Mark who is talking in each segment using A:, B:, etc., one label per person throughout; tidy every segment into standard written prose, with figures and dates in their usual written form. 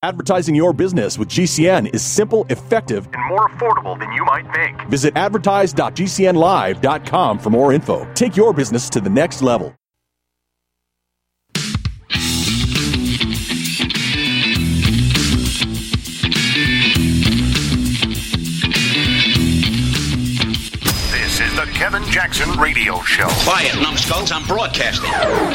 A: Advertising your business with GCN is simple, effective, and more affordable than you might think. Visit advertise.gcnlive.com for more info. Take your business to the next level.
B: This is the Kevin Jackson Radio Show.
C: Quiet, numbskulls, I'm broadcasting.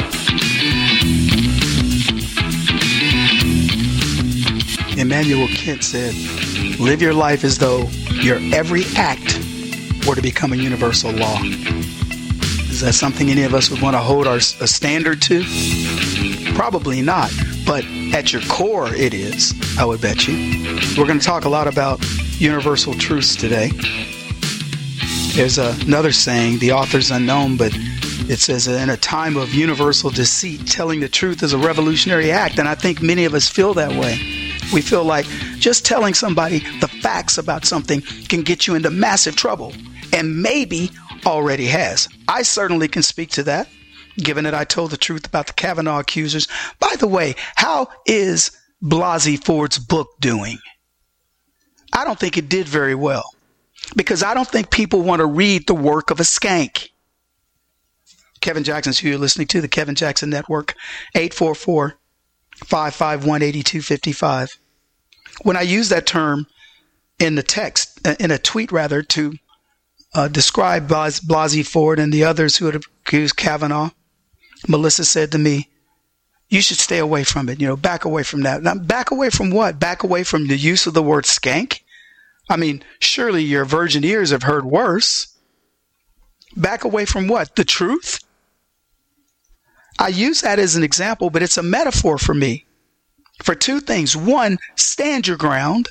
D: Immanuel Kant said, live your life as though your every act were to become a universal law. Is that something any of us would want to hold a standard to? Probably not, but at your core it is, I would bet you. We're going to talk a lot about universal truths today. There's another saying, the author's unknown, but it says, in a time of universal deceit, telling the truth is a revolutionary act, and I think many of us feel that way. We feel like just telling somebody the facts about something can get you into massive trouble, and maybe already has. I certainly can speak to that, given that I told the truth about the Kavanaugh accusers. By the way, how is Blasey Ford's book doing? I don't think it did very well, because I don't think people want to read the work of a skank. Kevin Jackson's who you're listening to, the Kevin Jackson Network, 844-551-8255. When I use that term in the text, in a tweet rather, to describe Blasey Ford and the others who had accused Kavanaugh, Melissa said to me, you should stay away from it, back away from that. Now, back away from what? Back away from the use of the word skank? I mean, surely your virgin ears have heard worse. Back away from what? The truth? I use that as an example, but it's a metaphor for me for two things. One, stand your ground.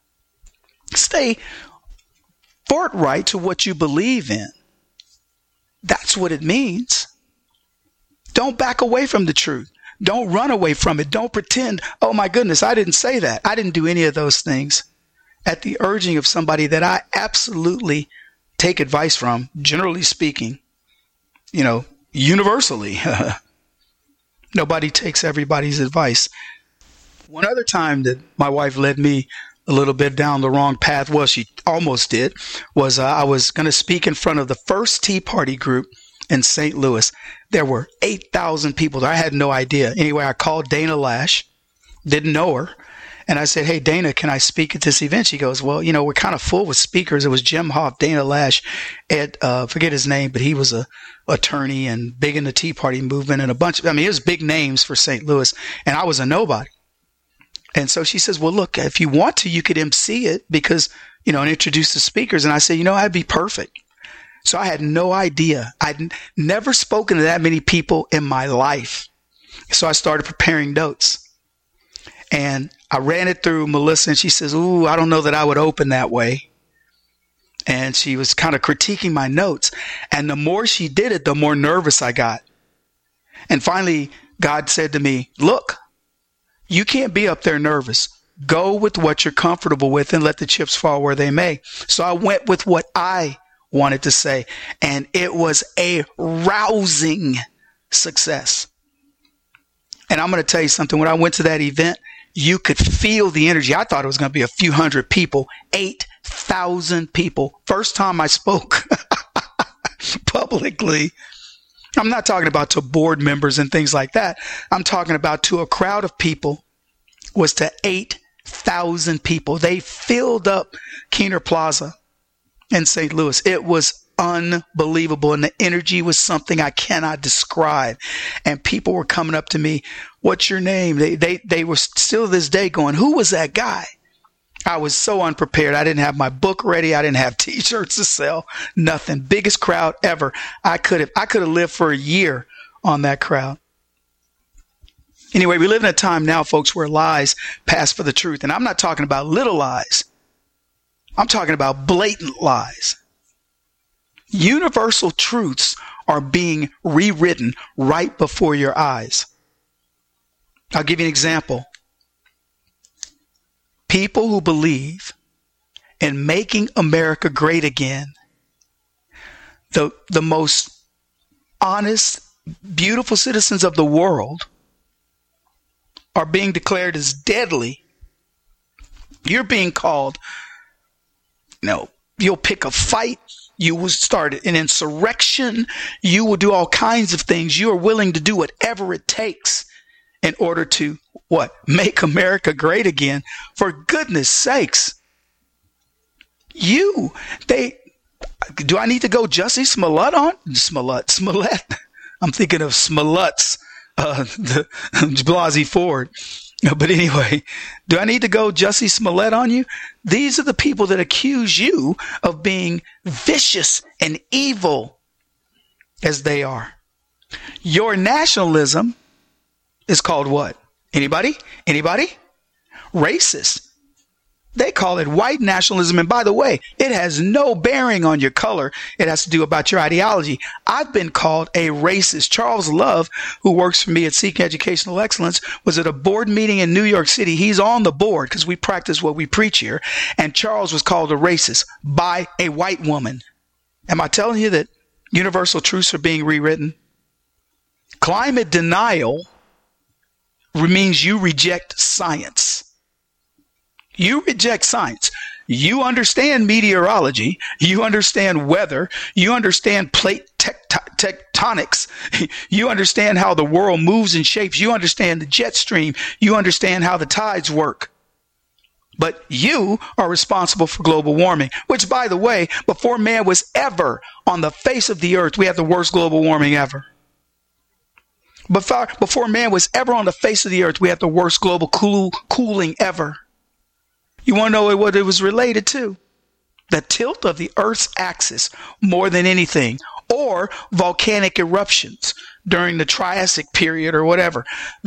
D: Stay forthright to what you believe in. That's what it means. Don't back away from the truth. Don't run away from it. Don't pretend, oh my goodness, I didn't say that. I didn't do any of those things. At the urging of somebody that I absolutely take advice from, generally speaking, universally. Nobody takes everybody's advice. One other time that my wife led me a little bit down the wrong path, well, she almost did, was I was going to speak in front of the first Tea Party group in St. Louis. There were 8,000 people there. I had no idea. Anyway, I called Dana Lash, didn't know her. And I said, hey, Dana, can I speak at this event? She goes, well, we're kind of full with speakers. It was Jim Hoff, Dana Lash, Ed, forget his name, but he was a attorney and big in the Tea Party movement and it was big names for St. Louis. And I was a nobody. And so she says, well, look, if you want to, you could MC it because, and introduce the speakers. And I said, I'd be perfect. So I had no idea. I'd never spoken to that many people in my life. So I started preparing notes. And I ran it through Melissa, and she says, ooh, I don't know that I would open that way. And she was kind of critiquing my notes. And the more she did it, the more nervous I got. And finally, God said to me, look, you can't be up there nervous. Go with what you're comfortable with and let the chips fall where they may. So I went with what I wanted to say. And it was a rousing success. And I'm going to tell you something. When I went to that event, you could feel the energy. I thought it was going to be a few hundred people, 8,000 people. First time I spoke publicly. I'm not talking about to board members and things like that. I'm talking about to a crowd of people, was to 8,000 people. They filled up Keener Plaza in St. Louis. It was unbelievable. And the energy was something I cannot describe. And people were coming up to me, what's your name? They were still to this day going, who was that guy? I was so unprepared. I didn't have my book ready. I didn't have T-shirts to sell. Nothing. Biggest crowd ever. I could have lived for a year on that crowd. Anyway, we live in a time now, folks, where lies pass for the truth. And I'm not talking about little lies. I'm talking about blatant lies. Universal truths are being rewritten right before your eyes. I'll give you an example. People who believe in making America great again, the most honest, beautiful citizens of the world, are being declared as deadly You're being called, you'll pick a fight. You will start an insurrection. You will do all kinds of things. You are willing to do whatever it takes in order to, make America great again. For goodness sakes. Do I need to go Jussie Smollett on? Smollett. I'm thinking of Smollett's, the Blasey Ford. But anyway, do I need to go Jussie Smollett on you? These are the people that accuse you of being vicious and evil as they are. Your nationalism is called what? Anybody? Racist. They call it white nationalism. And by the way, it has no bearing on your color. It has to do about your ideology. I've been called a racist. Charles Love, who works for me at Seeking Educational Excellence, was at a board meeting in New York City. He's on the board because we practice what we preach here. And Charles was called a racist by a white woman. Am I telling you that universal truths are being rewritten? Climate denial means you reject science. You reject science. You understand meteorology. You understand weather. You understand plate tectonics. You understand how the world moves and shapes. You understand the jet stream. You understand how the tides work. But you are responsible for global warming, which, by the way, before man was ever on the face of the earth, we had the worst global warming ever. Before man was ever on the face of the earth, we had the worst global cooling ever. You want to know what it was related to? The tilt of the Earth's axis more than anything, or volcanic eruptions during the Triassic period or whatever.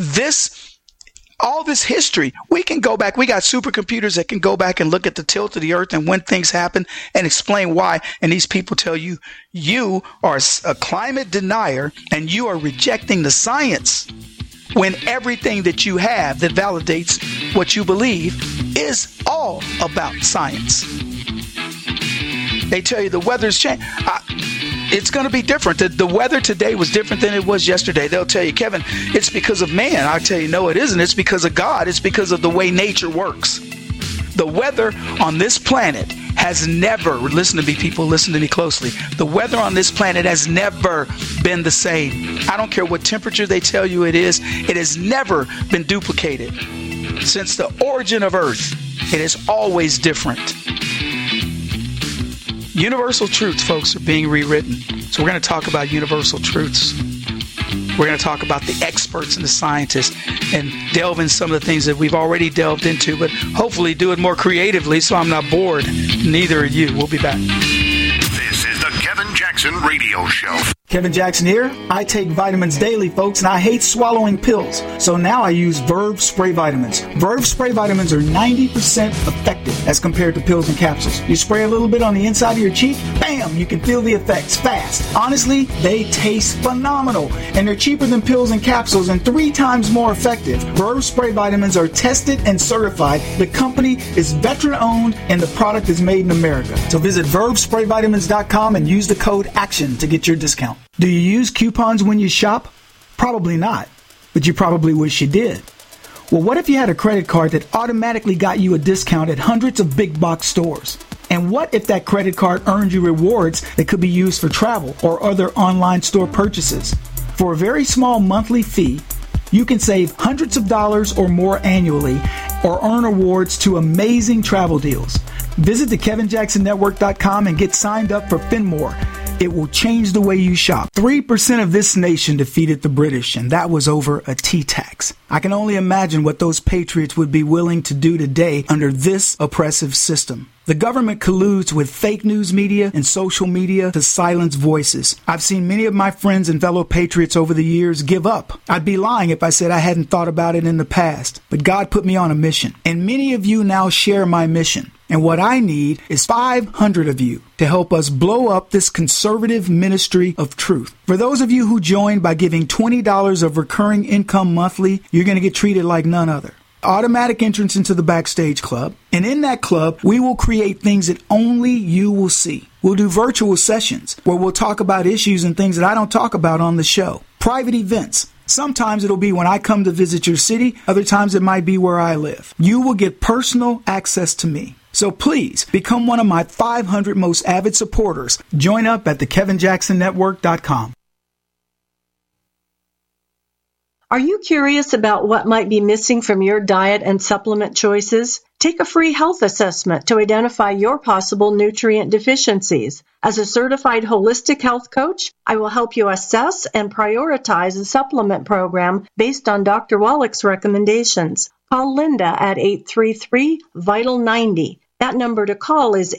D: All this history, we can go back. We got supercomputers that can go back and look at the tilt of the Earth and when things happen and explain why. And these people tell you, you are a climate denier and you are rejecting the science, when everything that you have that validates what you believe is all about science. They tell you the weather's changed. It's going to be different. The weather today was different than it was yesterday. They'll tell you, Kevin, it's because of man. I tell you, no, it isn't. It's because of God. It's because of the way nature works. The weather on this planet has never, listen to me, people, listen to me closely. The weather on this planet has never been the same. I don't care what temperature they tell you it is. It has never been duplicated. Since the origin of Earth, it is always different. Universal truths, folks, are being rewritten. So we're going to talk about universal truths. We're going to talk about the experts and the scientists and delve in some of the things that we've already delved into, but hopefully do it more creatively so I'm not bored. Neither are you. We'll be back.
B: This is the Kevin Jackson Radio Show.
E: Kevin Jackson here. I take vitamins daily, folks, and I hate swallowing pills. So now I use Verve Spray Vitamins. Verve Spray Vitamins are 90% effective as compared to pills and capsules. You spray a little bit on the inside of your cheek, bam, you can feel the effects fast. Honestly, they taste phenomenal, and they're cheaper than pills and capsules and 3 times more effective. Verve Spray Vitamins are tested and certified. The company is veteran-owned, and the product is made in America. So visit VerveSprayVitamins.com and use the code ACTION to get your discount. Do you use coupons when you shop? Probably not, but you probably wish you did. Well, what if you had a credit card that automatically got you a discount at hundreds of big box stores? And what if that credit card earned you rewards that could be used for travel or other online store purchases? For a very small monthly fee, you can save hundreds of dollars or more annually or earn awards to amazing travel deals. Visit thekevinjacksonnetwork.com and get signed up for Finmore. It will change the way you shop. 3% of this nation defeated the British, and that was over a tea tax. I can only imagine what those patriots would be willing to do today under this oppressive system. The government colludes with fake news media and social media to silence voices. I've seen many of my friends and fellow patriots over the years give up. I'd be lying if I said I hadn't thought about it in the past. But God put me on a mission, and many of you now share my mission. And what I need is 500 of you to help us blow up this conservative ministry of truth. For those of you who join by giving $20 of recurring income monthly, you're going to get treated like none other. Automatic entrance into the Backstage Club. And in that club, we will create things that only you will see. We'll do virtual sessions where we'll talk about issues and things that I don't talk about on the show. Private events, Sometimes it'll be when I come to visit your city. Other times it might be where I live. You will get personal access to me. So please become one of my 500 most avid supporters. Join up at thekevinjacksonnetwork.com.
F: Are you curious about what might be missing from your diet and supplement choices? Take a free health assessment to identify your possible nutrient deficiencies. As a certified holistic health coach, I will help you assess and prioritize a supplement program based on Dr. Wallach's recommendations. Call Linda at 833-VITAL-90. That number to call is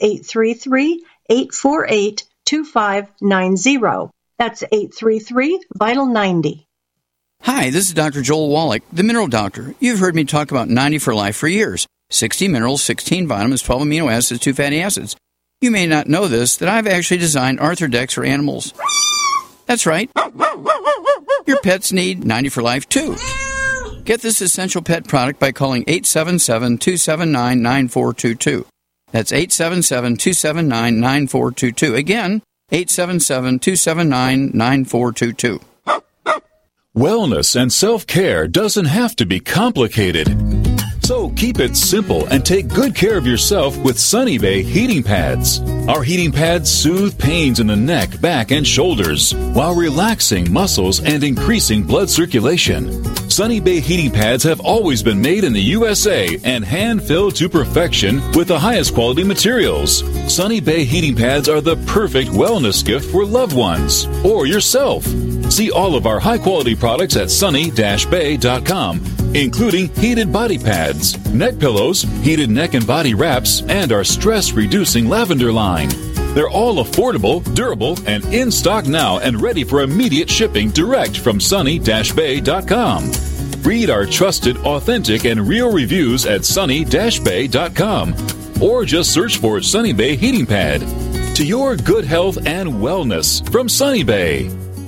F: 833-848-2590. That's 833-VITAL-90.
G: Hi, this is Dr. Joel Wallach, the Mineral Doctor. You've heard me talk about 90 for Life for years. 60 minerals, 16 vitamins, 12 amino acids, 2 fatty acids. You may not know this, that I've actually designed Arthrodex for animals. That's right. Your pets need 90 for Life, too. Get this essential pet product by calling 877-279-9422. That's 877-279-9422. Again, 877-279-9422.
H: Wellness and self-care doesn't have to be complicated. So keep it simple and take good care of yourself with Sunny Bay heating pads. Our heating pads soothe pains in the neck, back, and shoulders while relaxing muscles and increasing blood circulation. Sunny Bay heating pads have always been made in the USA and hand-filled to perfection with the highest quality materials. Sunny Bay heating pads are the perfect wellness gift for loved ones or yourself. See all of our high-quality products at sunny-bay.com, including heated body pads, neck pillows, heated neck and body wraps, and our stress-reducing lavender line. They're all affordable, durable, and in stock now and ready for immediate shipping direct from sunny-bay.com. Read our trusted, authentic, and real reviews at sunny-bay.com or just search for Sunny Bay Heating Pad. To your good health and wellness from Sunny Bay.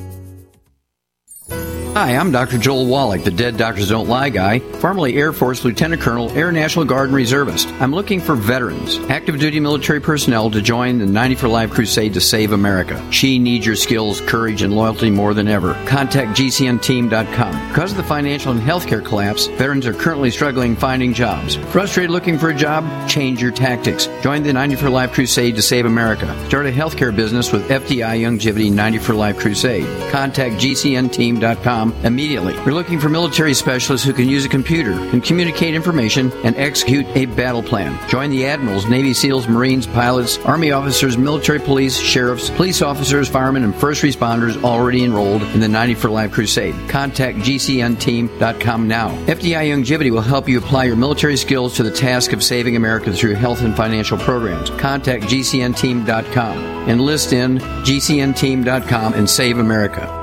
G: Hi, I'm Dr. Joel Wallach, the Dead Doctors Don't Lie guy, formerly Air Force Lieutenant Colonel, Air National Guard and Reservist. I'm looking for veterans, active duty military personnel to join the 90 for Life crusade to save America. She needs your skills, courage, and loyalty more than ever. Contact GCNteam.com. Because of the financial and healthcare collapse, veterans are currently struggling finding jobs. Frustrated looking for a job? Change your tactics. Join the 90 for Life crusade to save America. Start a healthcare business with FDI Longevity 90 for Life crusade. Contact GCNteam.com immediately. We're looking for military specialists who can use a computer, can communicate information, and execute a battle plan. Join the admirals, Navy SEALs, Marines, pilots, Army officers, military police, sheriffs, police officers, firemen, and first responders already enrolled in the 90 for Life crusade. Contact GCNteam.com now. FDI Longevity will help you apply your military skills to the task of saving America through health and financial programs. Contact GCNteam.com. Enlist in GCNteam.com and save America.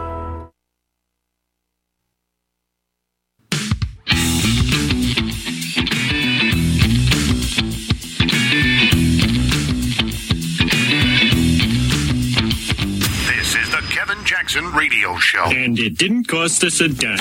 B: Jackson Radio Show.
I: And it didn't cost us a dime.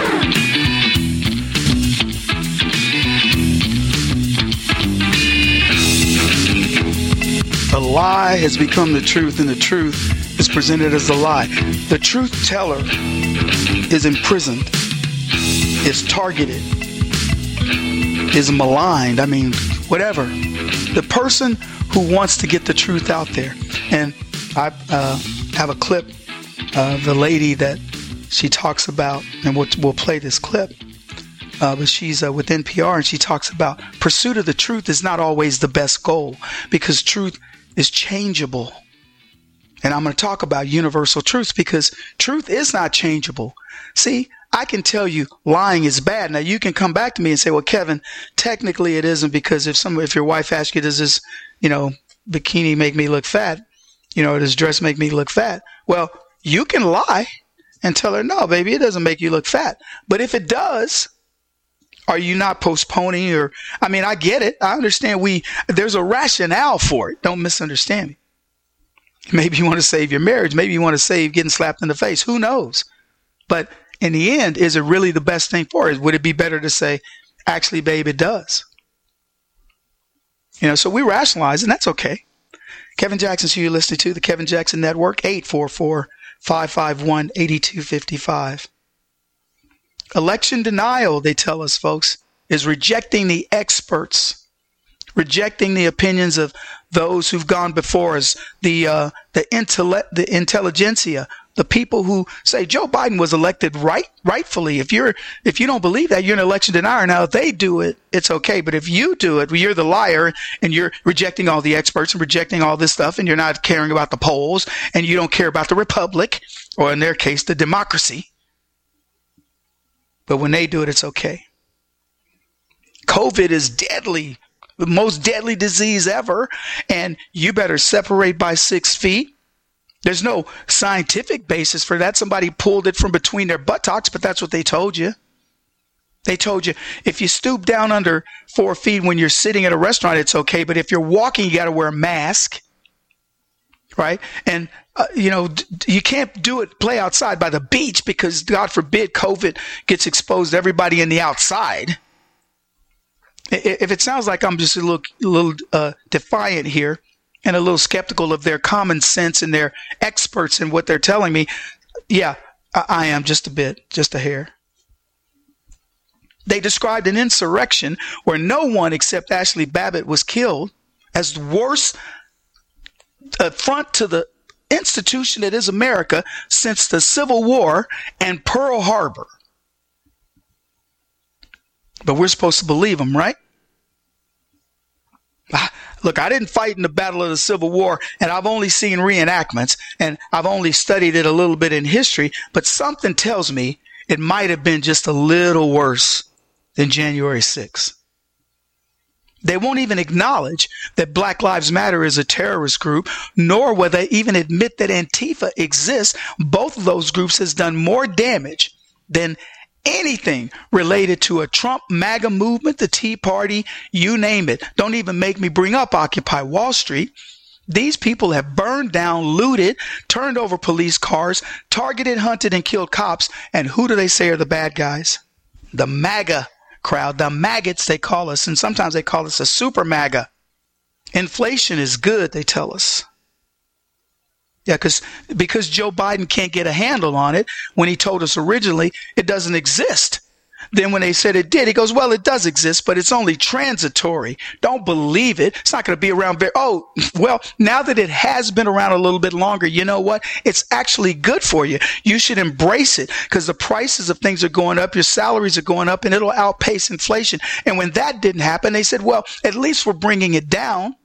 D: The lie has become the truth, and the truth is presented as a lie. The truth teller is imprisoned, is targeted, is maligned. I mean, whatever. The person who wants to get the truth out there. And I have a clip of the lady that she talks about, and we'll play this clip. But she's with NPR, and she talks about pursuit of the truth is not always the best goal because truth is changeable. And I'm going to talk about universal truths because truth is not changeable. See, I can tell you lying is bad. Now you can come back to me and say, well, Kevin, technically it isn't because if your wife asks you, does this, bikini make me look fat? Does this dress make me look fat? Well, you can lie and tell her, no, baby, it doesn't make you look fat. But if it does, are you not postponing I get it. I understand there's a rationale for it. Don't misunderstand me. Maybe you want to save your marriage. Maybe you want to save getting slapped in the face. Who knows? But in the end, is it really the best thing for it? Would it be better to say, actually, babe, it does? So we rationalize, and that's okay. Kevin Jackson, so you're listening to the Kevin Jackson Network, 844-551-8255. Election denial, they tell us, folks, is rejecting the experts, rejecting the opinions of those who've gone before us, the intelligentsia, the people who say Joe Biden was elected rightfully. If you don't believe that, you're an election denier. Now, if they do it, it's okay. But if you do it, you're the liar, and you're rejecting all the experts and rejecting all this stuff, and you're not caring about the polls, and you don't care about the republic, or in their case, the democracy. But when they do it, it's okay. COVID is deadly, the most deadly disease ever, and you better separate by 6 feet. There's no scientific basis for that. Somebody pulled it from between their buttocks, but that's what they told you. They told you if you stoop down under 4 feet when you're sitting at a restaurant, it's okay. But if you're walking, you got to wear a mask, right? And, you can't play outside by the beach because, God forbid, COVID gets exposed to everybody in the outside. If it sounds like I'm just a little defiant here, and a little skeptical of their common sense and their experts and what they're telling me, yeah, I am just a bit, just a hair. They described an insurrection where no one except Ashley Babbitt was killed as the worst affront to the institution that is America since the Civil War and Pearl Harbor. But we're supposed to believe them, right? Look, I didn't fight in the Battle of the Civil War, and I've only seen reenactments, and I've only studied it a little bit in history, but something tells me it might have been just a little worse than January 6th. They won't even acknowledge that Black Lives Matter is a terrorist group, nor will they even admit that Antifa exists. Both of those groups has done more damage than anything related to a Trump MAGA movement, the Tea Party, you name it. Don't even make me bring up Occupy Wall Street. These people have burned down, looted, turned over police cars, targeted, hunted, and killed cops. And who do they say are the bad guys? The MAGA crowd, the maggots they call us. And sometimes they call us a super MAGA. Inflation is good, they tell us. Yeah, because Joe Biden can't get a handle on it. When he told us originally it doesn't exist. Then when they said it did, he goes, well, it does exist, but it's only transitory. Don't believe it. It's not going to be around now that it has been around a little bit longer, you know what? It's actually good for you. You should embrace it because the prices of things are going up. Your salaries are going up and it'll outpace inflation. And when that didn't happen, they said, well, at least we're bringing it down.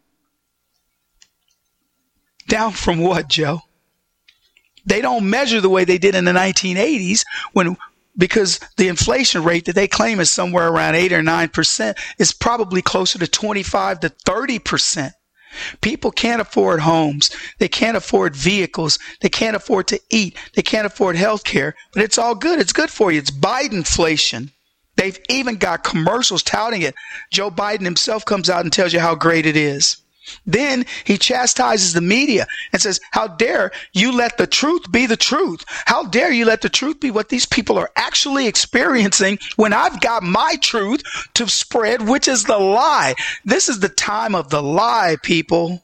D: Down from what, Joe? They don't measure the way they did in the 1980s because the inflation rate that they claim is somewhere around 8 or 9% is probably closer to 25 to 30%. People can't afford homes. They can't afford vehicles. They can't afford to eat. They can't afford health care. But it's all good. It's good for you. It's Bidenflation. They've even got commercials touting it. Joe Biden himself comes out and tells you how great it is. Then he chastises the media and says, how dare you let the truth be the truth? How dare you let the truth be what these people are actually experiencing when I've got my truth to spread, which is the lie. This is the time of the lie, people.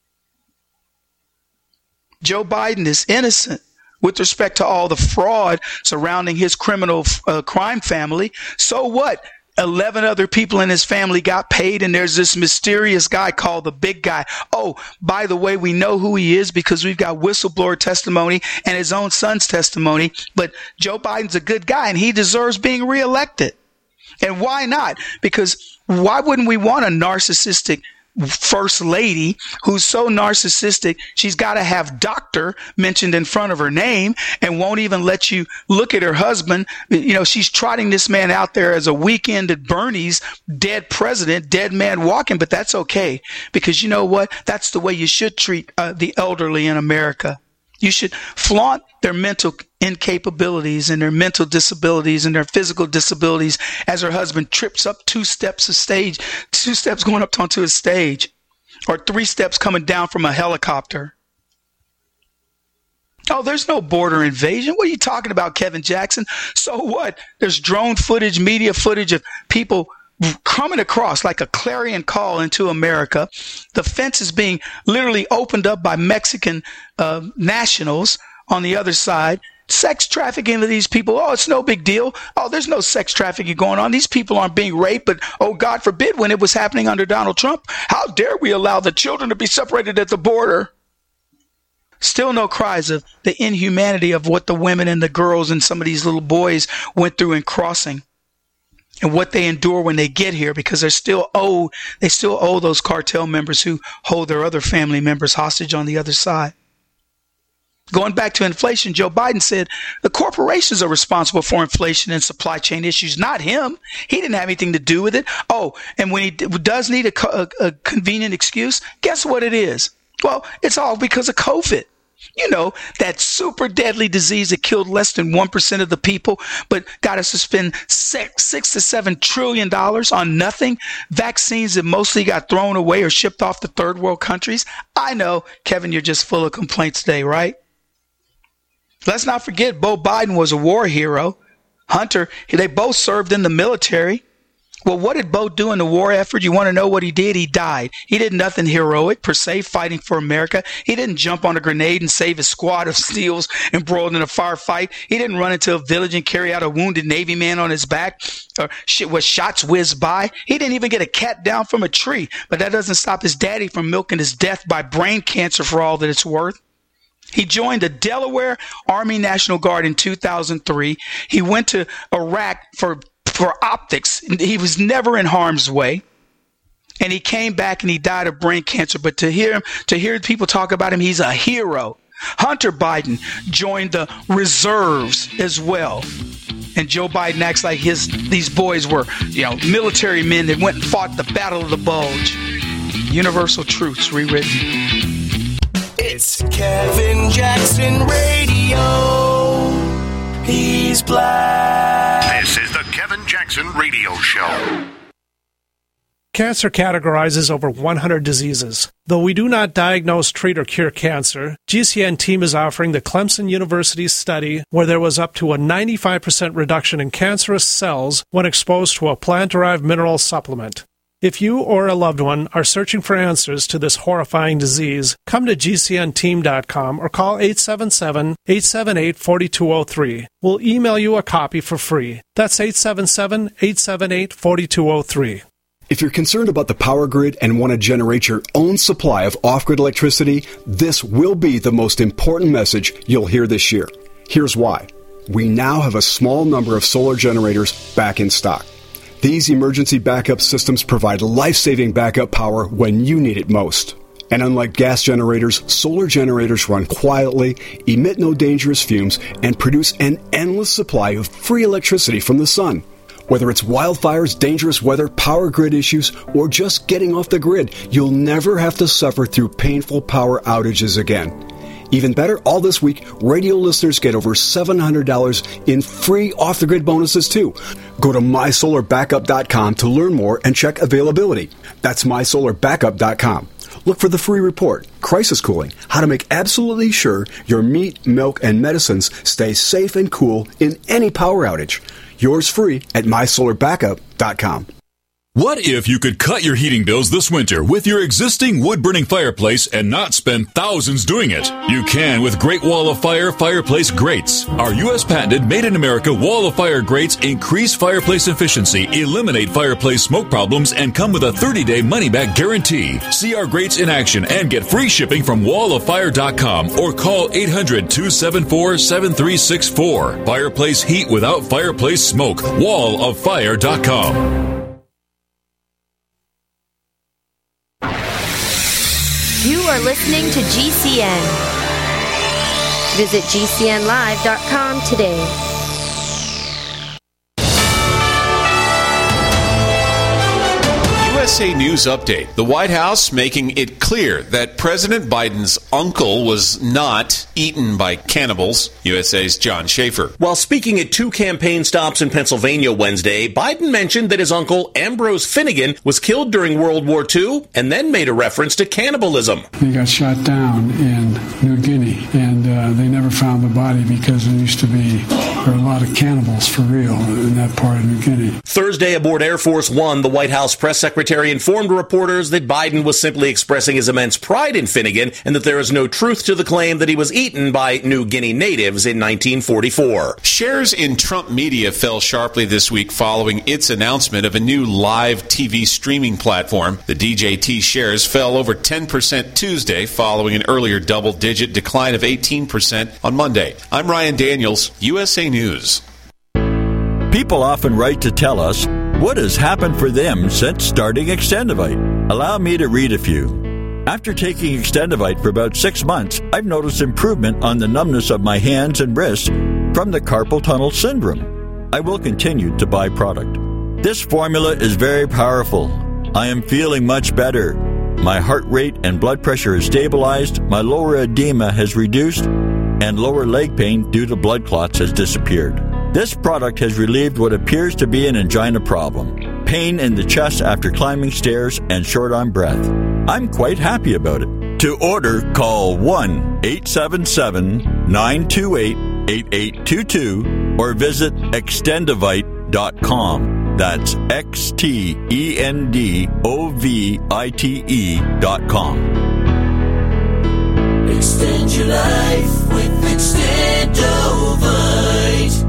D: Joe Biden is innocent with respect to all the fraud surrounding his criminal crime family. So what? 11 other people in his family got paid, and there's this mysterious guy called the big guy. Oh, by the way, we know who he is because we've got whistleblower testimony and his own son's testimony. But Joe Biden's a good guy, and he deserves being reelected. And why not? Because why wouldn't we want a narcissistic first lady who's so narcissistic she's got to have doctor mentioned in front of her name and won't even let you look at her husband? She's trotting this man out there as a weekend at Bernie's, dead president, dead man walking, but that's okay because you know what? That's the way you should treat the elderly in America. You should flaunt their mental incapabilities and their mental disabilities and their physical disabilities as her husband trips up 2 steps going up onto a stage, or 3 steps coming down from a helicopter. Oh, there's no border invasion. What are you talking about, Kevin Jackson? So what? There's drone footage, media footage of people coming across like a clarion call into America. The fence is being literally opened up by Mexican nationals on the other side, sex trafficking to these people. Oh, it's no big deal. Oh, there's no sex trafficking going on. These people aren't being raped, but oh, God forbid, when it was happening under Donald Trump, how dare we allow the children to be separated at the border? Still no cries of the inhumanity of what the women and the girls and some of these little boys went through in crossing and what they endure when they get here, because they still owe those cartel members who hold their other family members hostage on the other side. Going back to inflation, Joe Biden said the corporations are responsible for inflation and supply chain issues, not him. He didn't have anything to do with it. Oh, and when he does need a convenient excuse, guess what it is? Well, it's all because of COVID. You know, that super deadly disease that killed less than 1% of the people, but got us to spend $6 to $7 trillion on nothing. Vaccines that mostly got thrown away or shipped off to third world countries. I know, Kevin, you're just full of complaints today, right? Let's not forget, Beau Biden was a war hero. Hunter, they both served in the military. Well, what did Beau do in the war effort? You want to know what he did? He died. He did nothing heroic per se, fighting for America. He didn't jump on a grenade and save his squad of SEALs embroiled in a firefight. He didn't run into a village and carry out a wounded Navy man on his back or with shots whizzed by. He didn't even get a cat down from a tree. But that doesn't stop his daddy from milking his death by brain cancer for all that it's worth. He joined the Delaware Army National Guard in 2003. He went to Iraq for optics. He was never in harm's way. And he came back and he died of brain cancer. But to hear people talk about him, he's a hero. Hunter Biden joined the reserves as well. And Joe Biden acts like these boys were, military men that went and fought the Battle of the Bulge. Universal truths rewritten.
J: It's Kevin Jackson Radio. He's black.
B: This is the Kevin Jackson Radio Show.
K: Cancer categorizes over 100 diseases. Though we do not diagnose, treat, or cure cancer, GCN team is offering the Clemson University study where there was up to a 95% reduction in cancerous cells when exposed to a plant-derived mineral supplement. If you or a loved one are searching for answers to this horrifying disease, come to GCNteam.com or call 877-878-4203. We'll email you a copy for free. That's 877-878-4203.
L: If you're concerned about the power grid and want to generate your own supply of off-grid electricity, this will be the most important message you'll hear this year. Here's why. We now have a small number of solar generators back in stock. These emergency backup systems provide life-saving backup power when you need it most. And unlike gas generators, solar generators run quietly, emit no dangerous fumes, and produce an endless supply of free electricity from the sun. Whether it's wildfires, dangerous weather, power grid issues, or just getting off the grid, you'll never have to suffer through painful power outages again. Even better, all this week, radio listeners get over $700 in free off-the-grid bonuses, too. Go to mysolarbackup.com to learn more and check availability. That's mysolarbackup.com. Look for the free report, Crisis Cooling, how to make absolutely sure your meat, milk, and medicines stay safe and cool in any power outage. Yours free at mysolarbackup.com.
H: What if you could cut your heating bills this winter with your existing wood-burning fireplace and not spend thousands doing it? You can with Great Wall of Fire fireplace grates. Our U.S. patented made-in-America Wall of Fire grates increase fireplace efficiency, eliminate fireplace smoke problems, and come with a 30-day money-back guarantee. See our grates in action and get free shipping from walloffire.com or call 800-274-7364. Fireplace heat without fireplace smoke. walloffire.com.
M: You are listening to GCN. Visit GCNlive.com today.
N: USA News Update. The White House making it clear that President Biden's uncle was not eaten by cannibals. USA's John Schaefer.
O: While speaking at two campaign stops in Pennsylvania Wednesday, Biden mentioned that his uncle Ambrose Finnegan was killed during World War II and then made a reference to cannibalism.
P: He got shot down in New Guinea, and they never found the body because there used to be a lot of cannibals for real in that part of New Guinea.
O: Thursday aboard Air Force One, the White House press secretary informed reporters that Biden was simply expressing his immense pride in Finnegan and that there is no truth to the claim that he was eaten by New Guinea natives in 1944.
N: Shares in Trump media fell sharply this week following its announcement of a new live TV streaming platform. The DJT shares fell over 10% Tuesday following an earlier double-digit decline of 18% on Monday. I'm Ryan Daniels, USA News.
Q: People often write to tell us what has happened for them since starting Extendivite. Allow me to read a few. After taking Extendivite for about 6 months, I've noticed improvement on the numbness of my hands and wrists from the carpal tunnel syndrome. I will continue to buy product. This formula is very powerful. I am feeling much better. My heart rate and blood pressure is stabilized, my lower edema has reduced, and lower leg pain due to blood clots has disappeared. This product has relieved what appears to be an angina problem, pain in the chest after climbing stairs, and short on breath. I'm quite happy about it. To order, call 1-877-928-8822 or visit extendivite.com. That's XTENDOVITE.com.
J: Extend your life with Extendovite.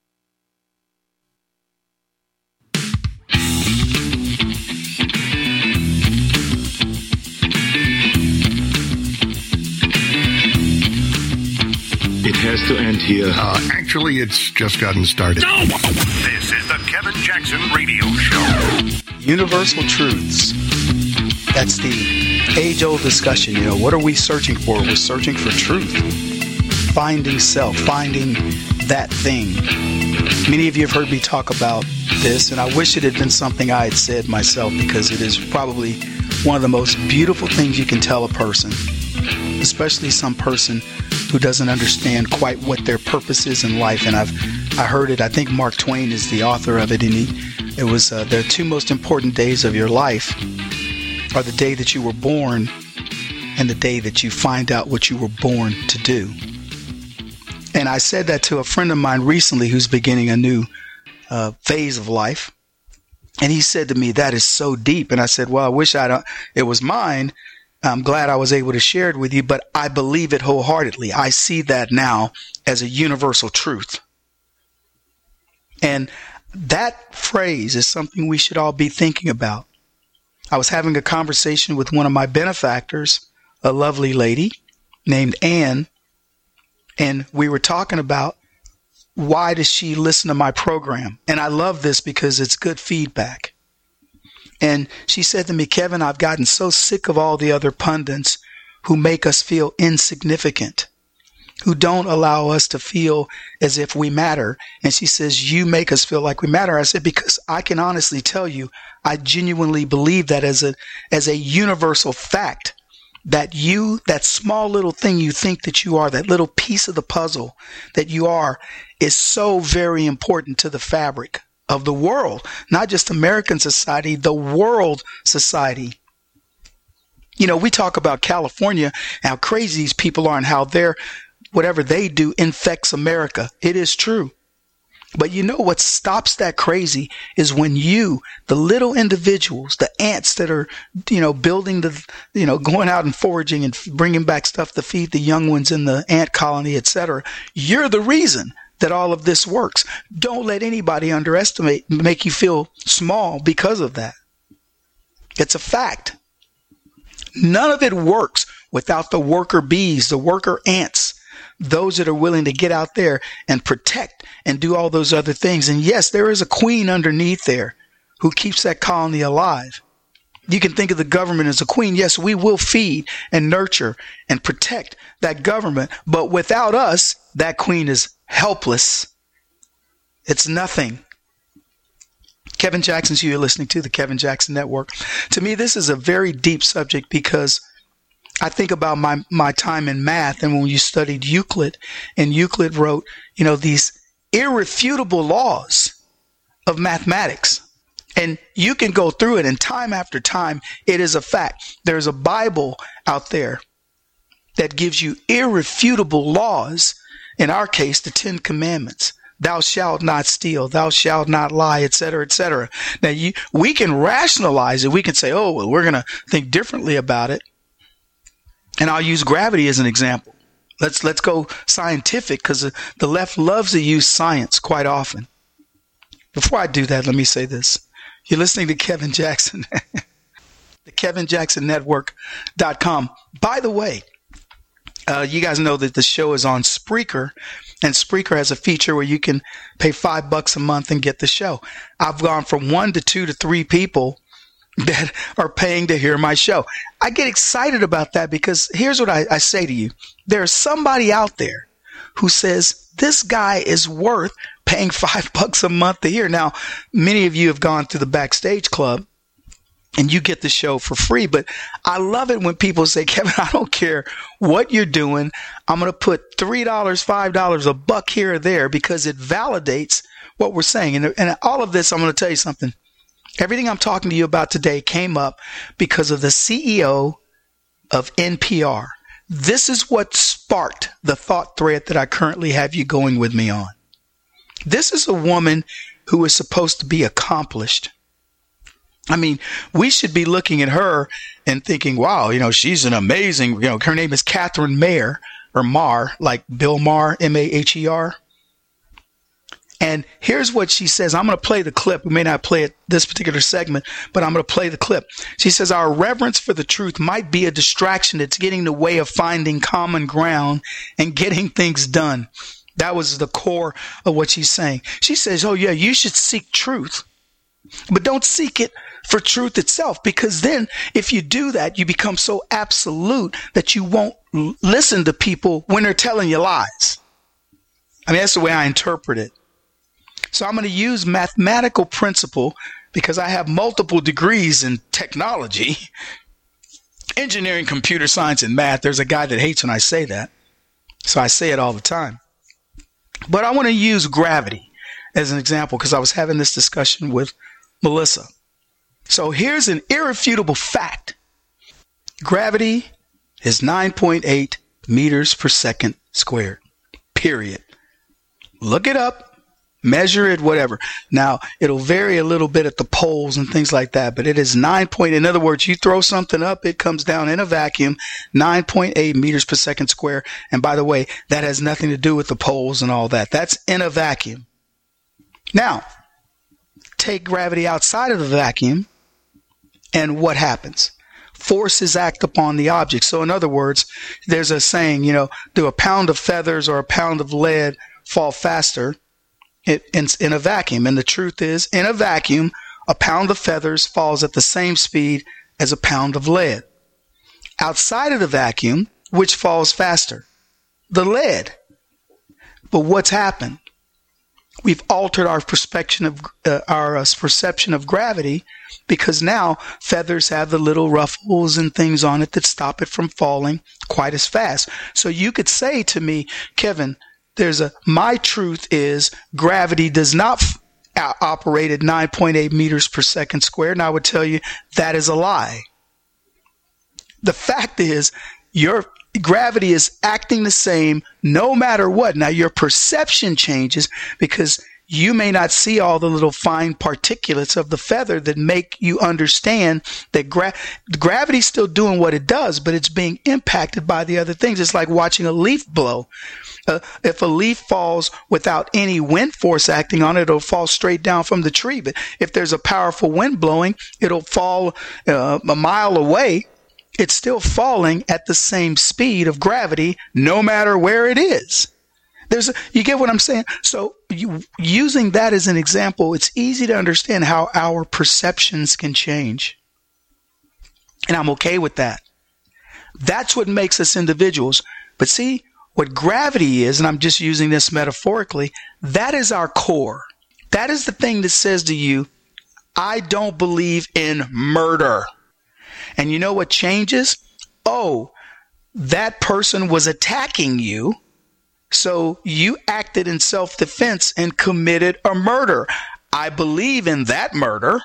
R: It has to end here.
B: Actually, it's just gotten started. No! This is the Kevin Jackson Radio Show.
D: Universal truths. That's the age-old discussion. You know, what are we searching for? We're searching for truth. Finding self, finding that thing. Many of you have heard me talk about this, and I wish it had been something I had said myself, because it is probably one of the most beautiful things you can tell a person, especially some person who doesn't understand quite what their purpose is in life. And I heard it. I think Mark Twain is the author of it, and it was there are two most important days of your life are the day that you were born and the day that you find out what you were born to do. And I said that to a friend of mine recently who's beginning a new phase of life, and he said to me, "That is so deep." And I said, "Well, I wish it was mine. I'm glad I was able to share it with you, but I believe it wholeheartedly. I see that now as a universal truth." And that phrase is something we should all be thinking about. I was having a conversation with one of my benefactors, a lovely lady named Anne, and we were talking about why does she listen to my program? And I love this because it's good feedback. And she said to me, "Kevin, I've gotten so sick of all the other pundits who make us feel insignificant, who don't allow us to feel as if we matter." And she says, "You make us feel like we matter." I said, "Because I can honestly tell you, I genuinely believe that as a universal fact, that you, that small little thing you think that you are, that little piece of the puzzle that you are, is so very important to the fabric of the world, not just American society, the world society." You know, we talk about California, how crazy these people are and how whatever they do infects America. It is true. But you know what stops that crazy is when the little individuals, the ants that are, building going out and foraging and bringing back stuff to feed the young ones in the ant colony, etc. You're the reason that all of this works. Don't let anybody make you feel small because of that. It's a fact. None of it works without the worker bees, the worker ants, those that are willing to get out there and protect and do all those other things. And yes, there is a queen underneath there who keeps that colony alive. You can think of the government as a queen. Yes, we will feed and nurture and protect that government. But without us, that queen is helpless. It's nothing. Kevin Jackson, you're listening to the Kevin Jackson Network. To me, this is a very deep subject because I think about my time in math and when you studied Euclid, and Euclid wrote, these irrefutable laws of mathematics. And you can go through it, and time after time, it is a fact. There's a Bible out there that gives you irrefutable laws. In our case, the 10 Commandments. Thou shalt not steal, thou shalt not lie, etc., etc. Now, we can rationalize it. We can say, oh, well, we're going to think differently about it. And I'll use gravity as an example. Let's go scientific, because the left loves to use science quite often. Before I do that, let me say this. You're listening to Kevin Jackson, the KevinJacksonNetwork.com. By the way, you guys know that the show is on Spreaker, and Spreaker has a feature where you can pay $5 a month and get the show. I've gone from 1 to 2 to 3 people that are paying to hear my show. I get excited about that because here's what I say to you. There's somebody out there who says this guy is worth paying $5 a month to hear. Now, many of you have gone to the Backstage Club and you get the show for free. But I love it when people say, Kevin, I don't care what you're doing. I'm going to put $3, $5, $1 here or there because it validates what we're saying. And all of this, I'm going to tell you something. Everything I'm talking to you about today came up because of the CEO of NPR. This is what sparked the thought thread that I currently have you going with me on. This is a woman who is supposed to be accomplished. I mean, we should be looking at her and thinking, wow, she's an amazing, her name is Catherine Maher, or Maher, like Bill Maher, M-A-H-E-R. And here's what she says. I'm going to play the clip. We may not play it this particular segment, but I'm going to play the clip. She says, our reverence for the truth might be a distraction that's getting in the way of finding common ground and getting things done. That was the core of what she's saying. She says, oh, yeah, you should seek truth, but don't seek it for truth itself, because then if you do that, you become so absolute that you won't listen to people when they're telling you lies. I mean, that's the way I interpret it. So I'm going to use mathematical principle because I have multiple degrees in technology, engineering, computer science, and math. There's a guy that hates when I say that, so I say it all the time. But I want to use gravity as an example because I was having this discussion with Melissa. So here's an irrefutable fact. Gravity is 9.8 meters per second squared, period. Look it up. Measure it, whatever. Now, it'll vary a little bit at the poles and things like that, but it is 9. In other words, you throw something up, it comes down in a vacuum, 9.8 meters per second square. And by the way, that has nothing to do with the poles and all that. That's in a vacuum. Now, take gravity outside of the vacuum, and what happens? Forces act upon the object. So in other words, there's a saying, do a pound of feathers or a pound of lead fall faster in a vacuum? And the truth is, in a vacuum, a pound of feathers falls at the same speed as a pound of lead. Outside of the vacuum, which falls faster? The lead. But what's happened? We've altered our perception of gravity because now feathers have the little ruffles and things on it that stop it from falling quite as fast. So you could say to me, Kevin, my truth is gravity does not operate at 9.8 meters per second squared. And I would tell you that is a lie. The fact is your gravity is acting the same no matter what. Now your perception changes because you may not see all the little fine particulates of the feather that make you understand that gravity's still doing what it does, but it's being impacted by the other things. It's like watching a leaf blow. If a leaf falls without any wind force acting on it, it'll fall straight down from the tree. But if there's a powerful wind blowing, it'll fall a mile away. It's still falling at the same speed of gravity, no matter where it is. You get what I'm saying? So using that as an example, it's easy to understand how our perceptions can change. And I'm okay with that. That's what makes us individuals. But see, what gravity is, and I'm just using this metaphorically, that is our core. That is the thing that says to you, I don't believe in murder. And you know what changes? Oh, that person was attacking you, so you acted in self-defense and committed a murder. I believe in that murder,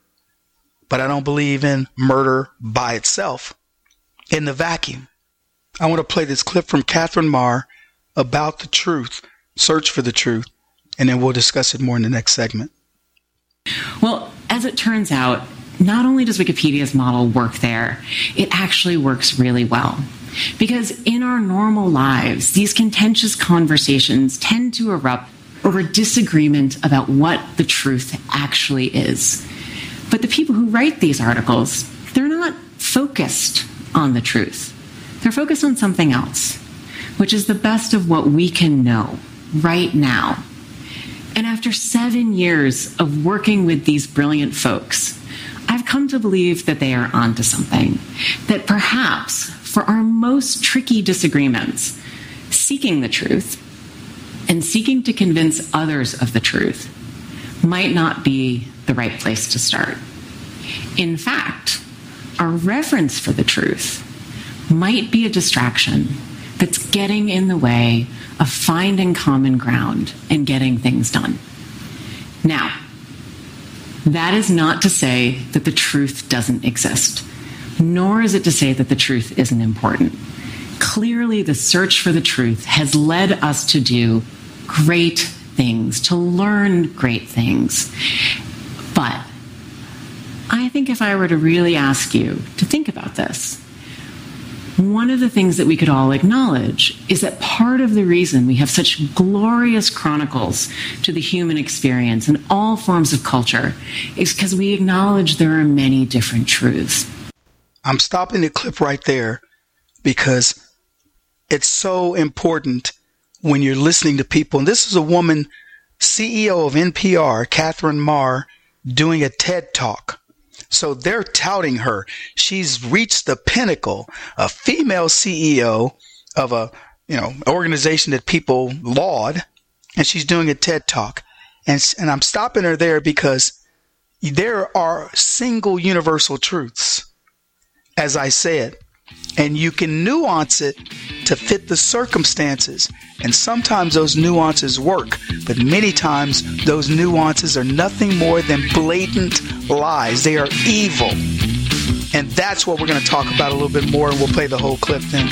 D: but I don't believe in murder by itself in the vacuum. I want to play this clip from Catherine Maher about the truth, search for the truth, and then we'll discuss it more in the next segment.
S: Well, as it turns out, not only does Wikipedia's model work there, it actually works really well. Because in our normal lives, these contentious conversations tend to erupt over disagreement about what the truth actually is. But the people who write these articles, they're not focused on the truth. They're focused on something else, which is the best of what we can know right now. And after 7 years of working with these brilliant folks, I've come to believe that they are onto something, that perhaps for our most tricky disagreements, seeking the truth and seeking to convince others of the truth might not be the right place to start. In fact, our reverence for the truth might be a distraction that's getting in the way of finding common ground and getting things done. Now, that is not to say that the truth doesn't exist, nor is it to say that the truth isn't important. Clearly, the search for the truth has led us to do great things, to learn great things. But I think if I were to really ask you to think about this, one of the things that we could all acknowledge is that part of the reason we have such glorious chronicles to the human experience in all forms of culture is because we acknowledge there are many different truths.
D: I'm stopping the clip right there because it's so important when you're listening to people. And this is a woman, CEO of NPR, Catherine Maher, doing a TED Talk. So they're touting her. She's reached the pinnacle, a female CEO of a, organization that people laud, and she's doing a TED Talk. And I'm stopping her there because there are single universal truths, as I said, and you can nuance it to fit the circumstances. And sometimes those nuances work, but many times those nuances are nothing more than blatant lies. They are evil. And that's what we're going to talk about a little bit more, and we'll play the whole clip then.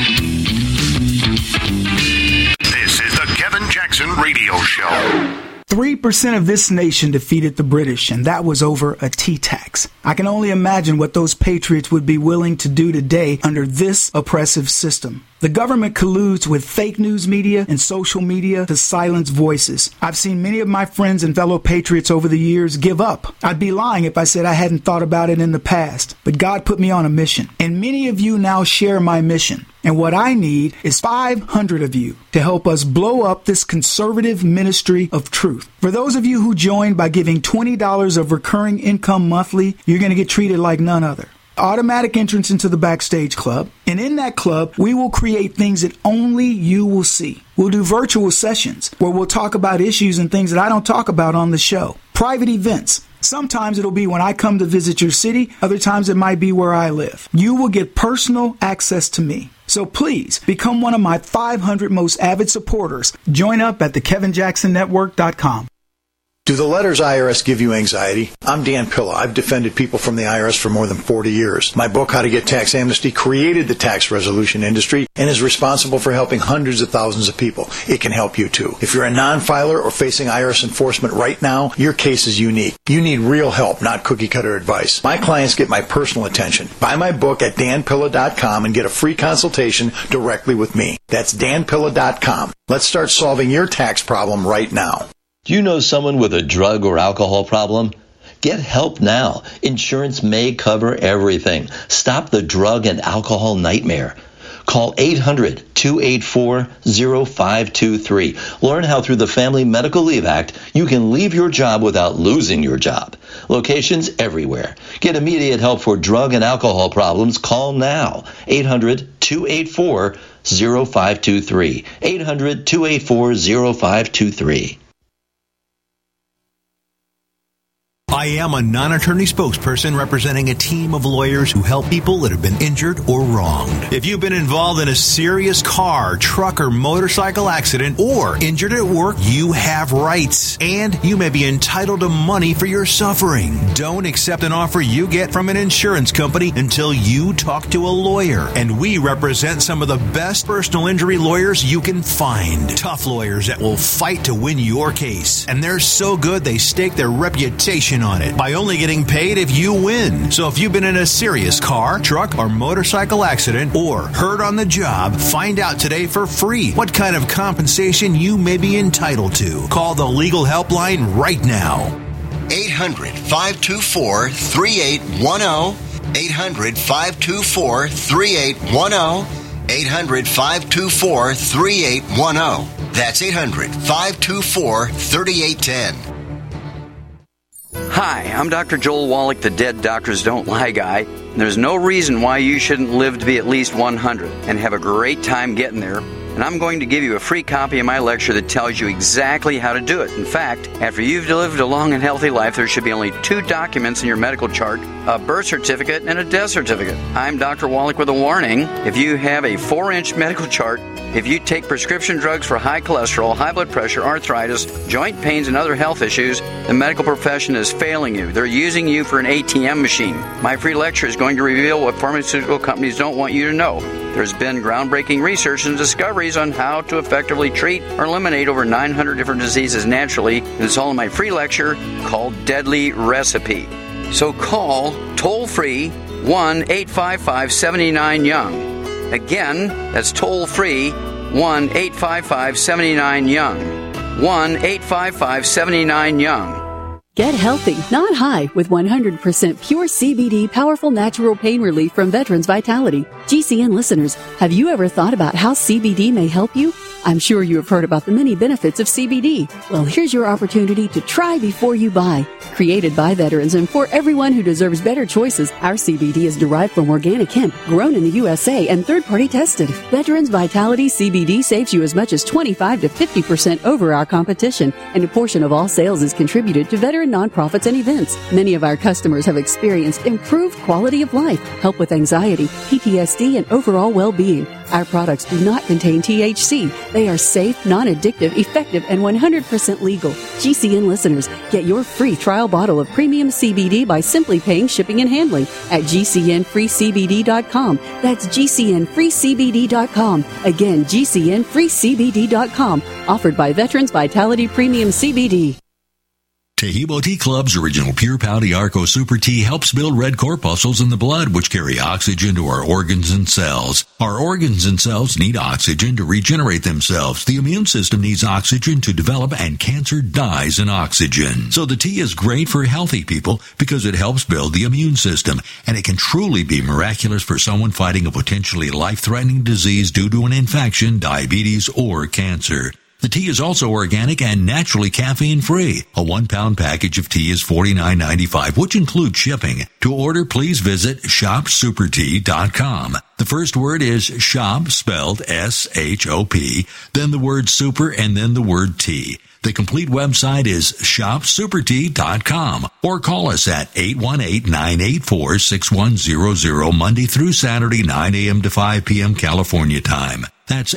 B: This is the Kevin Jackson Radio Show.
E: 3% of this nation defeated the British, and that was over a tea tax. I can only imagine what those patriots would be willing to do today under this oppressive system. The government colludes with fake news media and social media to silence voices. I've seen many of my friends and fellow patriots over the years give up. I'd be lying if I said I hadn't thought about it in the past. But God put me on a mission, and many of you now share my mission. And what I need is 500 of you to help us blow up this conservative ministry of truth. For those of you who joined by giving $20 of recurring income monthly, you're going to get treated like none other. Automatic entrance into the Backstage Club. And in that club, we will create things that only you will see. We'll do virtual sessions where we'll talk about issues and things that I don't talk about on the show. Private events. Sometimes it'll be when I come to visit your city. Other times it might be where I live. You will get personal access to me. So please become one of my 500 most avid supporters. Join up at thekevinjacksonnetwork.com.
T: Do the letters IRS give you anxiety? I'm Dan Pilla. I've defended people from the IRS for more than 40 years. My book, How to Get Tax Amnesty, created the tax resolution industry and is responsible for helping hundreds of thousands of people. It can help you too. If you're a non-filer or facing IRS enforcement right now, your case is unique. You need real help, not cookie-cutter advice. My clients get my personal attention. Buy my book at danpilla.com and get a free consultation directly with me. That's danpilla.com. Let's start solving your tax problem right now.
U: Do you know someone with a drug or alcohol problem? Get help now. Insurance may cover everything. Stop the drug and alcohol nightmare. Call 800-284-0523. Learn how through the Family Medical Leave Act you can leave your job without losing your job. Locations everywhere. Get immediate help for drug and alcohol problems. Call now. 800-284-0523. 800-284-0523.
A: I am a non-attorney spokesperson representing a team of lawyers who help people that have been injured or wronged. If you've been involved in a serious car, truck, or motorcycle accident or injured at work, you have rights, and you may be entitled to money for your suffering. Don't accept an offer you get from an insurance company until you talk to a lawyer, and we represent some of the best personal injury lawyers you can find. Tough lawyers that will fight to win your case, and they're so good they stake their reputation on it by only getting paid if you win. So if you've been in a serious car, truck, or motorcycle accident or hurt on the job, find out today for free what kind of compensation you may be entitled to. Call the legal helpline right now.
V: 800-524-3810. 800-524-3810. 800-524-3810. That's 800-524-3810.
G: Hi, I'm Dr. Joel Wallach, the Dead Doctors Don't Lie guy. And there's no reason why you shouldn't live to be at least 100 and have a great time getting there. And I'm going to give you a free copy of my lecture that tells you exactly how to do it. In fact, after you've lived a long and healthy life, there should be only 2 documents in your medical chart, a birth certificate and a death certificate. I'm Dr. Wallach with a warning. If you have a 4-inch medical chart, if you take prescription drugs for high cholesterol, high blood pressure, arthritis, joint pains, and other health issues, the medical profession is failing you. They're using you for an ATM machine. My free lecture is going to reveal what pharmaceutical companies don't want you to know. There's been groundbreaking research and discoveries on how to effectively treat or eliminate over 900 different diseases naturally, and it's all in my free lecture called Deadly Recipe. So call toll-free 1-855-79-YOUNG. Again, that's toll-free 1-855-79-YOUNG. 1-855-79-YOUNG.
W: Get healthy, not high, with 100% pure CBD powerful natural pain relief from Veterans Vitality. GCN listeners, have you ever thought about how CBD may help you? I'm sure you have heard about the many benefits of CBD. Well, here's your opportunity to try before you buy. Created by veterans and for everyone who deserves better choices, our CBD is derived from organic hemp, grown in the USA, and third-party tested. Veterans Vitality CBD saves you as much as 25 to 50% over our competition, and a portion of all sales is contributed to veteran nonprofits and events. Many of our customers have experienced improved quality of life, help with anxiety, PTSD, and overall well-being. Our products do not contain THC. They are safe, non-addictive, effective, and 100% legal. GCN listeners, get your free trial bottle of premium CBD by simply paying shipping and handling at GCNFreeCBD.com. That's GCNFreeCBD.com. Again, GCNFreeCBD.com. Offered by Veterans Vitality Premium CBD.
X: Tahibo Tea Club's original Pure Pouty Arco Super Tea helps build red corpuscles in the blood, which carry oxygen to our organs and cells. Our organs and cells need oxygen to regenerate themselves. The immune system needs oxygen to develop, and cancer dies in oxygen. So the tea is great for healthy people because it helps build the immune system, and it can truly be miraculous for someone fighting a potentially life-threatening disease due to an infection, diabetes, or cancer. The tea is also organic and naturally caffeine-free. A 1-pound package of tea is $49.95, which includes shipping. To order, please visit shopsupertea.com. The first word is shop, spelled S-H-O-P, then the word super, and then the word tea. The complete website is shopsupertea.com, or call us at 818-984-6100 Monday through Saturday, 9 a.m. to 5 p.m. California time. That's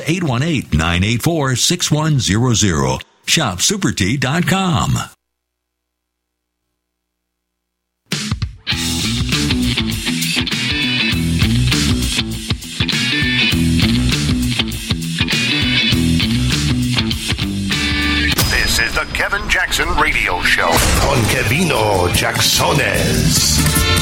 X: 818-984-6100. shopsupertea.com.
B: This is the Kevin Jackson Radio Show on Kevino Jacksones.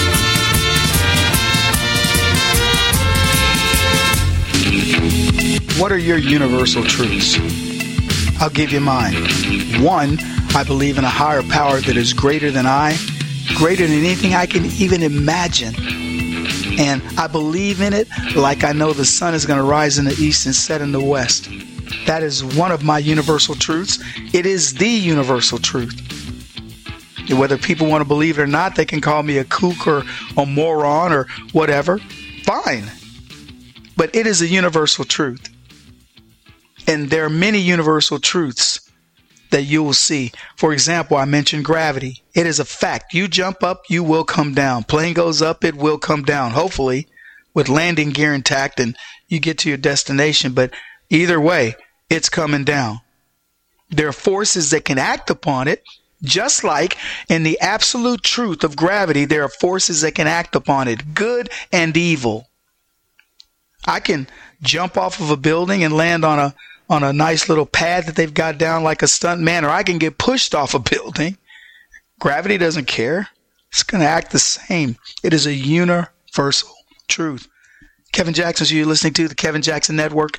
D: What are your universal truths? I'll give you mine. 1, I believe in a higher power that is greater than I, greater than anything I can even imagine. And I believe in it like I know the sun is going to rise in the east and set in the west. That is one of my universal truths. It is the universal truth. Whether people want to believe it or not, they can call me a kook or a moron or whatever. Fine. But it is a universal truth. And there are many universal truths that you will see. For example, I mentioned gravity. It is a fact. You jump up, you will come down. Plane goes up, it will come down. Hopefully, with landing gear intact and you get to your destination. But either way, it's coming down. There are forces that can act upon it, just like in the absolute truth of gravity, there are forces that can act upon it, good and evil. I can jump off of a building and land on a nice little pad that they've got down like a stunt man, or I can get pushed off a building. Gravity doesn't care. It's going to act the same. It is a universal truth. Kevin Jackson, so you're listening to the Kevin Jackson Network,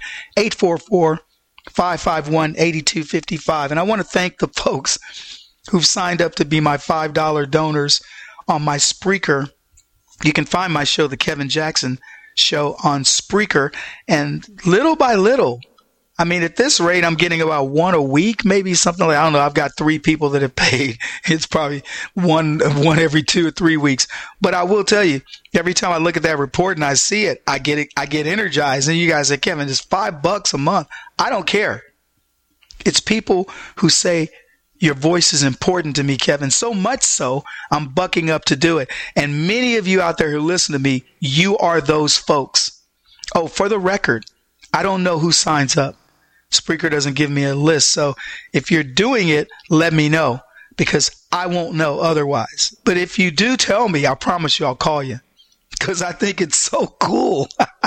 D: 844-551-8255. And I want to thank the folks who've signed up to be my $5 donors on my Spreaker. You can find my show, The Kevin Jackson Show, on Spreaker. And little by little, I mean, at this rate, I'm getting about one a week, maybe something like, I don't know. I've got 3 people that have paid. It's probably one every 2 or 3 weeks. But I will tell you, every time I look at that report and I see it, I get energized. And you guys say, Kevin, it's $5 a month. I don't care. It's people who say, your voice is important to me, Kevin. So much so, I'm bucking up to do it. And many of you out there who listen to me, you are those folks. Oh, for the record, I don't know who signs up. Spreaker doesn't give me a list. So if you're doing it, let me know, because I won't know otherwise. But if you do tell me, I promise you I'll call you, because I think it's so cool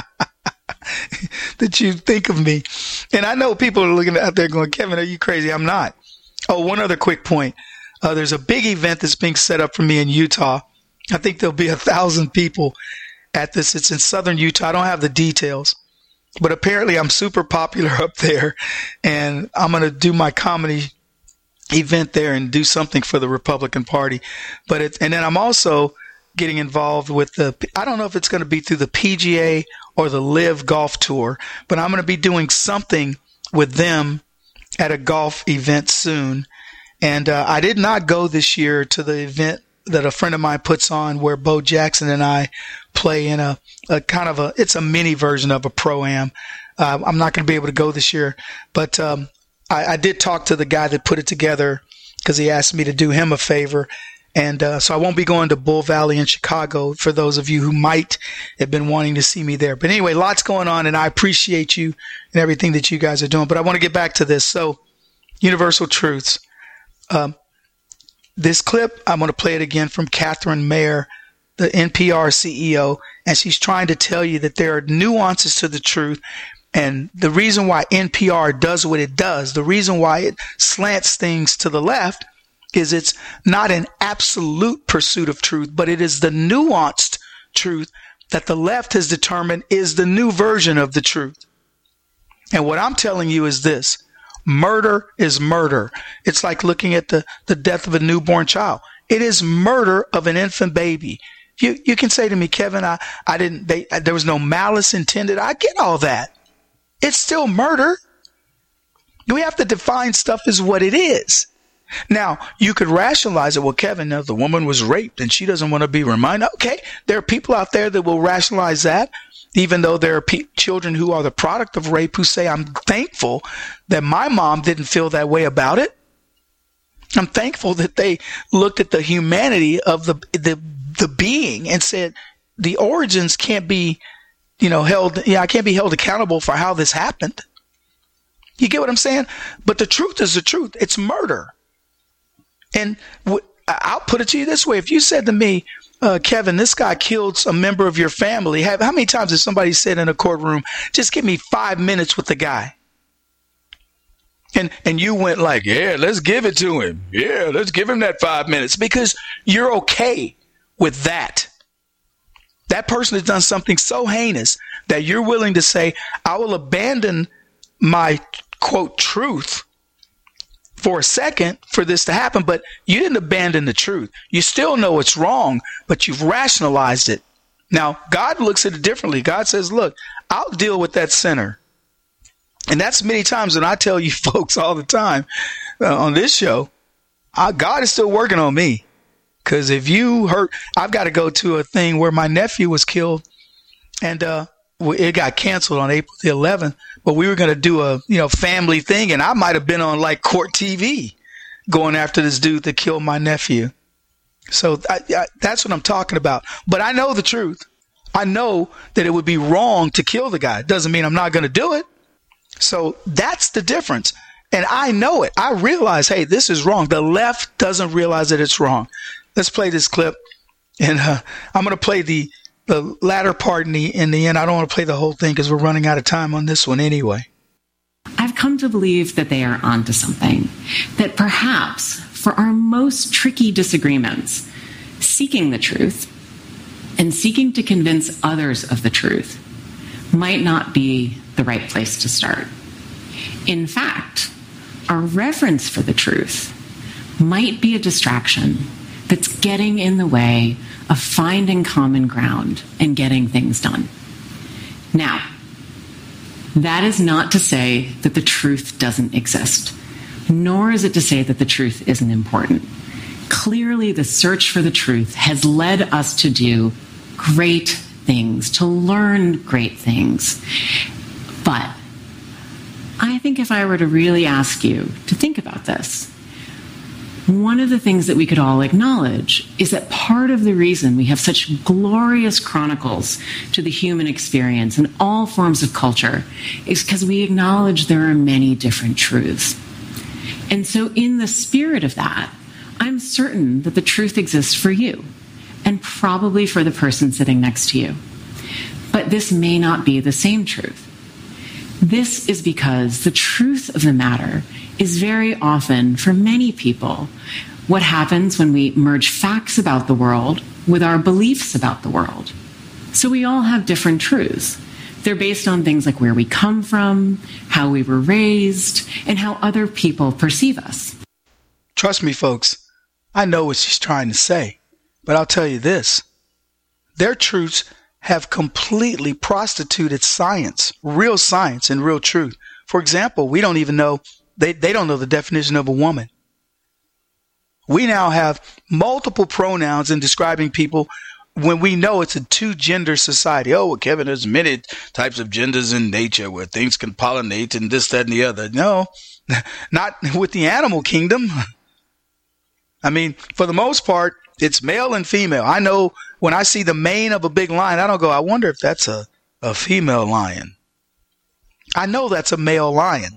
D: that you think of me. And I know people are looking out there going, Kevin, are you crazy? I'm not. Oh, one other quick point. There's a big event that's being set up for me in Utah. I think there'll be 1,000 people at this. It's in southern Utah. I don't have the details. But apparently I'm super popular up there, and I'm going to do my comedy event there and do something for the Republican Party. And then I'm also getting involved with I don't know if it's going to be through the PGA or the LIV Golf Tour, but I'm going to be doing something with them at a golf event soon. And I did not go this year to the event that a friend of mine puts on, where Bo Jackson and I play in a kind of it's a mini version of a Pro-Am. I'm not going to be able to go this year, but I did talk to the guy that put it together, because he asked me to do him a favor. And so I won't be going to Bull Valley in Chicago, for those of you who might have been wanting to see me there. But anyway, lots going on, and I appreciate you and everything that you guys are doing. But I want to get back to this. So, universal truths. This clip, I'm going to play it again, from Catherine Mayer, the NPR CEO, and she's trying to tell you that there are nuances to the truth. And the reason why NPR does what it does, the reason why it slants things to the left, is it's not an absolute pursuit of truth, but it is the nuanced truth that the left has determined is the new version of the truth. And what I'm telling you is this: murder is murder. It's like looking at the death of a newborn child. It is murder of an infant baby. You can say to me, Kevin, there was no malice intended. I get all that. It's still murder. We have to define stuff as what it is. Now, you could rationalize it. Well, Kevin, now the woman was raped and she doesn't want to be reminded. Okay, there are people out there that will rationalize that, even though there are children who are the product of rape who say, I'm thankful that my mom didn't feel that way about it. I'm thankful that they looked at the humanity of the being and said, the origins can't be, I can't be held accountable for how this happened. You get what I'm saying? But the truth is the truth. It's murder. And I'll put it to you this way. If you said to me, Kevin, this guy killed a member of your family, how many times has somebody said in a courtroom, just give me 5 minutes with the guy? And you went like, yeah, let's give it to him. Yeah, let's give him that 5 minutes, because you're okay with that. That person has done something so heinous that you're willing to say, I will abandon my, quote, truth for a second for this to happen. But you didn't abandon the truth. You still know it's wrong, but you've rationalized it. Now, God looks at it differently. God says, look, I'll deal with that sinner. And that's many times when I tell you folks all the time on this show, God is still working on me. Because if you hurt, I've got to go to a thing where my nephew was killed. And it got canceled on April the 11th, but we were going to do a, family thing, and I might have been on like court TV going after this dude that killed my nephew. So that's what I'm talking about. But I know the truth. I know that it would be wrong to kill the guy. It doesn't mean I'm not going to do it. So that's the difference. And I know it. I realize, hey, this is wrong. The left doesn't realize that it's wrong. Let's play this clip. And I'm going to play the latter part in the end. I don't want to play the whole thing because we're running out of time on this one anyway.
S: I've come to believe that they are onto something, that perhaps for our most tricky disagreements, seeking the truth and seeking to convince others of the truth might not be the right place to start. In fact, our reverence for the truth might be a distraction that's getting in the way of finding common ground and getting things done. Now, that is not to say that the truth doesn't exist, nor is it to say that the truth isn't important. Clearly, the search for the truth has led us to do great things, to learn great things. But I think if I were to really ask you to think about this, one of the things that we could all acknowledge is that part of the reason we have such glorious chronicles to the human experience in all forms of culture is because we acknowledge there are many different truths. And so in the spirit of that, I'm certain that the truth exists for you and probably for the person sitting next to you. But this may not be the same truth. This is because the truth of the matter is very often, for many people, what happens when we merge facts about the world with our beliefs about the world. So we all have different truths. They're based on things like where we come from, how we were raised, and how other people perceive us.
D: Trust me, folks, I know what she's trying to say, but I'll tell you this. Their truths have completely prostituted science, real science and real truth. For example, we don't even know, they don't know the definition of a woman. We now have multiple pronouns in describing people when we know it's a two-gender society. Oh, well, Kevin, there's many types of genders in nature where things can pollinate and this, that, and the other. No, not with the animal kingdom. I mean, for the most part, it's male and female. I know when I see the mane of a big lion, I don't go, I wonder if that's a female lion. I know that's a male lion.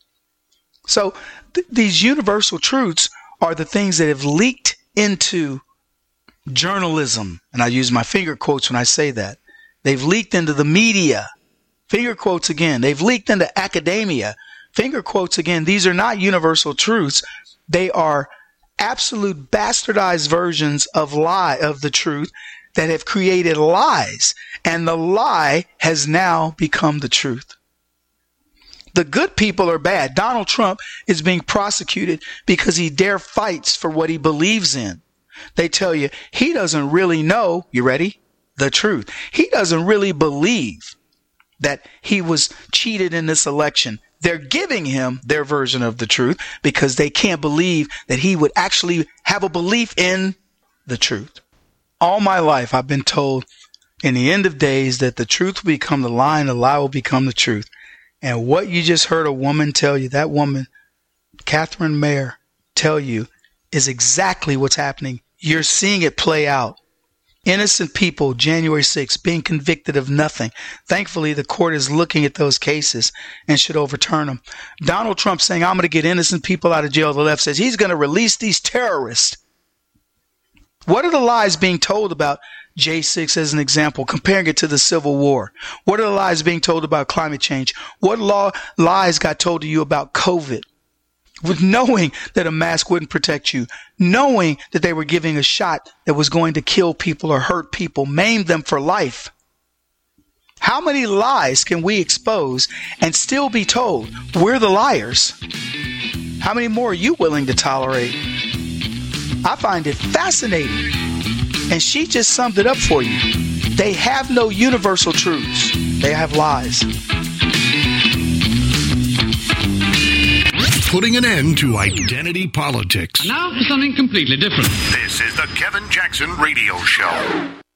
D: So these universal truths are the things that have leaked into journalism. And I use my finger quotes when I say that. They've leaked into the media. Finger quotes again. They've leaked into academia. Finger quotes again. These are not universal truths. They are absolute bastardized versions of the truth that have created lies. And the lie has now become the truth. The good people are bad. Donald Trump is being prosecuted because he dare fights for what he believes in. They tell you he doesn't really know, you ready? The truth. He doesn't really believe that he was cheated in this election. They're giving him their version of the truth because they can't believe that he would actually have a belief in the truth. All my life, I've been told in the end of days that the truth will become the lie and the lie will become the truth. And what you just heard a woman tell you, that woman, Catherine Mayer, tell you is exactly what's happening. You're seeing it play out. Innocent people, January 6th, being convicted of nothing. Thankfully, the court is looking at those cases and should overturn them. Donald Trump saying, I'm going to get innocent people out of jail. The left says he's going to release these terrorists. What are the lies being told about J6 as an example, comparing it to the Civil War? What are the lies being told about climate change? What lies got told to you about COVID? With knowing that a mask wouldn't protect you, knowing that they were giving a shot that was going to kill people or hurt people, maim them for life. How many lies can we expose and still be told we're the liars? How many more are you willing to tolerate? I find it fascinating. And she just summed it up for you. They have no universal truths. They have lies.
B: Putting an end to identity politics.
C: Now for something completely different.
B: This is the Kevin Jackson Radio Show.